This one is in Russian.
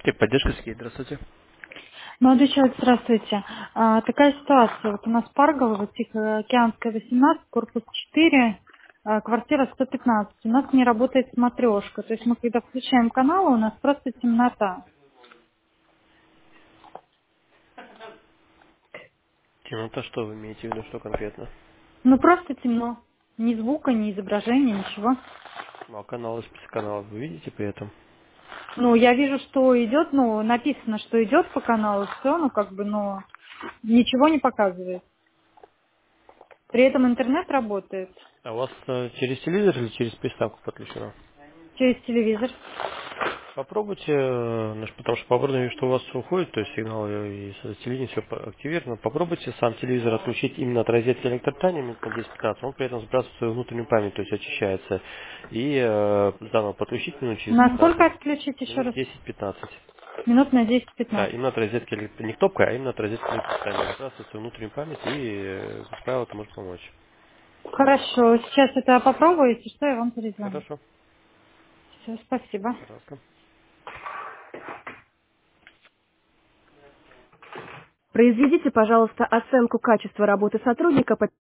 Техподдержка СКИ, здравствуйте. Молодой человек, здравствуйте. Такая ситуация. Вот у нас Парголово, Тихоокеанская, 18, корпус 4, квартира 115. У нас не работает смотрешка. То есть мы когда включаем каналы, у нас просто темнота. Темнота, что вы имеете в виду, что конкретно? Ну просто темно. Ни звука, ни изображения, ничего. Ну, а каналы, список каналов вы видите при этом? Ну, я вижу, что идет, ну, написано, что идет по каналу, все, ну, как бы, но ничего не показывает. При этом интернет работает А у вас через телевизор или через приставку подключено? через телевизор. Попробуйте, потому что по оборудованию, что у вас уходит, то есть сигнал и с телевидения все активировано, попробуйте сам телевизор отключить именно от розетки электротания минут на 10-15, он при этом сбрасывает свою внутреннюю память, то есть очищается, и заново подключить минут через Насколько 15, отключить еще минут раз? 10-15. Минут на Да, 10-15. именно от розетки, не кнопкой, а именно от розетки электротания, сбрасывает свою внутреннюю память, и, как правило, это может помочь. Хорошо, сейчас это попробую, если что, я вам перезвоню. Хорошо, Все, спасибо. пожалуйста. Произведите, пожалуйста, оценку качества работы сотрудника по